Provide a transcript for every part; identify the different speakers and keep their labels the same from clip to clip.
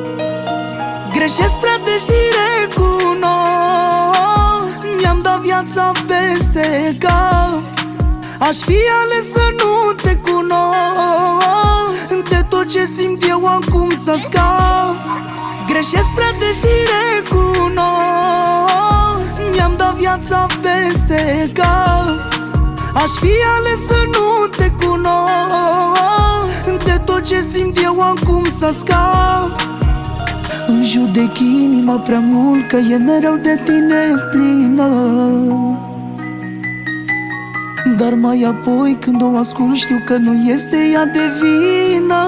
Speaker 1: Greșesc prea deși recunosc, mi-am dat viața peste cap. Aș fi ales să nu te cunosc, de tot ce simt eu acum să scap. Greșesc prea deși recunosc, mi-am dat viața peste cap. Aș fi ales să nu te cunosc, de tot ce simt eu acum să scap. Îmi judec inima prea mult, că e mereu de tine plină, dar mai apoi când o ascult știu că nu este ea de vină.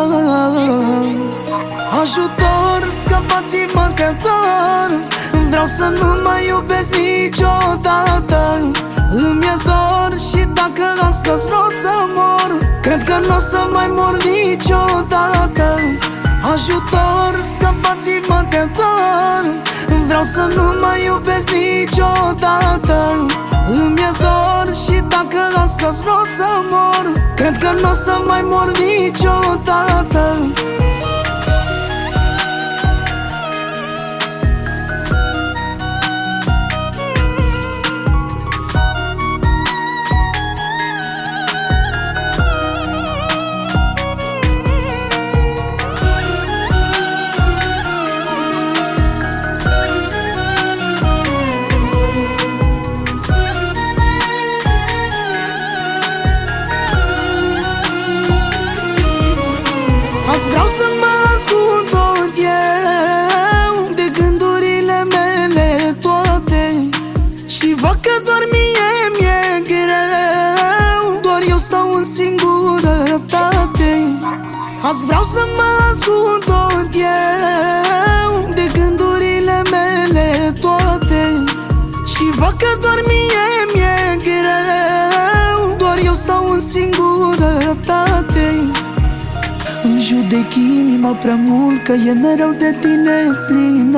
Speaker 1: Ajutor, scăpați-mă că dor, vreau să nu mai iubesc niciodată. Îmi e dor și dacă astăzi n-o să mor, cred că n-o să mai mor niciodată. Ajutor, scăpați-mă de dor, vreau să nu mai iubesc niciodată. Îmi e dor și dacă astăzi n-o să mor, cred că n-o să mai mor niciodată. Azi vreau să mă ascult tot eu de gândurile mele toate, și văd că doar mie mi-e greu, doar eu stau în singurătate. Azi vreau să mă ascult tot eu de gândurile mele toate, și văd că doar mie mi-e greu, doar eu stau în singurătate. Îmi judec inima prea mult, că e mereu de tine plină,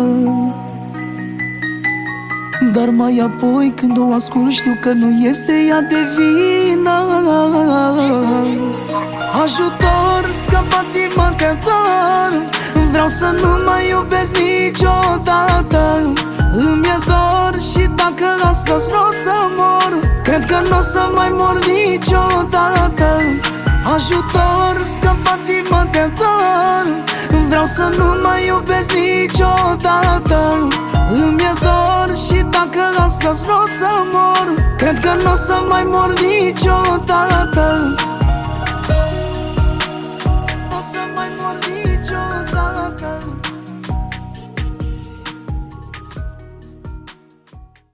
Speaker 1: dar mai apoi când o ascult știu că nu este ea de vină. Ajutor, scăpați-mă că dor, vreau să nu mai iubesc niciodată. Îmi e dor și dacă astăzi n-o să mor, cred că n-o să mai mor niciodată. Ajutor, scăpați-mă de dor, vreau să nu mai iubesc niciodată. Îmi e dor și dacă astăzi n-o să mor, cred că n-o să mai mor niciodată.